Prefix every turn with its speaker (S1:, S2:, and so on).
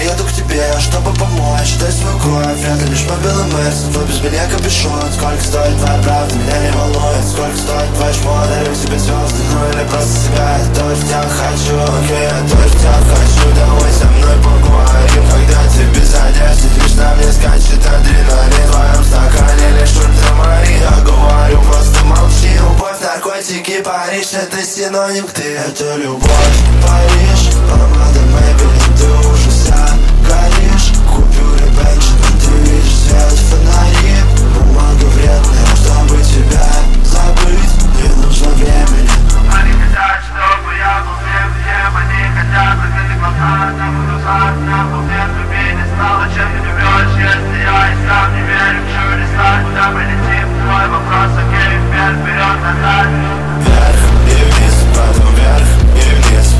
S1: еду к тебе, чтобы помочь. Дай свою кровь, вряд ли лишь по белым мерсам. Твой без меня капюшон. Сколько стоит твоя правда, меня не волнует. Сколько стоит твой шмот, дарю тебе звезды. Ну или просто себя, я тоже тебя хочу. Окей, я тоже тебя хочу. Давай со мной поговорим, когда ты без одежды. Лишь на мне скачет адреналин. В твоем стакане лишь ультрамарин. Я говорю, просто молчи. Любовь, наркотики, Париж, это синоним к ты. Это любовь, Париж, помада Maybelline, ты уже вся горишь. Купюры Benjamin, ты видишь свет в фонари. Бумага вредная, чтобы тебя забыть, не нужно времени.
S2: Они хотят, чтобы я был всем, всем. Они хотят закрыть глаза, нам глаза, нам уверен, любви не стало, чем ты живешь. Если я и сам не верю в чудеса, куда мы летим, твой вопрос, окей, вверх, вперед, назад.
S1: Вверх и вниз, потом вверх и вниз.